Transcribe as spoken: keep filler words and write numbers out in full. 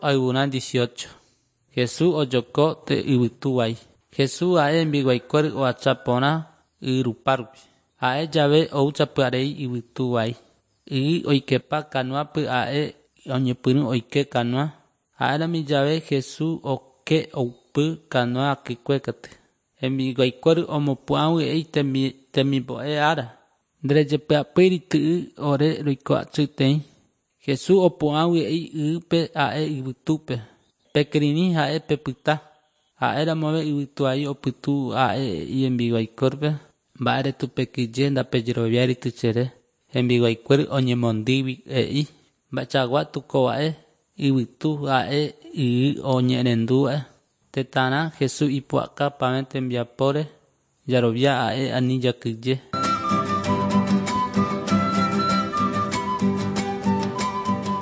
Aiguna dieciocho. Jesús oyoko te ibutuwai. Jesús ae mbiguaikwar oachapona iruparupi. Ae llave ouchaparei ibutuwai. I oikepa kanuapu ae oñepunu oike kanua. Ae mi llave Jesús oke oupu kanua akikwekate. Mbiguaikwar omopuawe ei temi temiboe ara. Ndreyepeapiritu ore roikoachutei. Jesús opoawe ei upe ae ibutupe. Pekrini ae peputa. Ae ramove ibutuai oputu ae iembiguaikorpe. Baere tu pekije nda peyeroviari tuchere. Embiguaikwar oñemondivi ei. Bachagua tukoae ibutu ae i oñerendue. Tetana Jesús ipuaka pamente mbiapore. Yarovia ae aniyakije.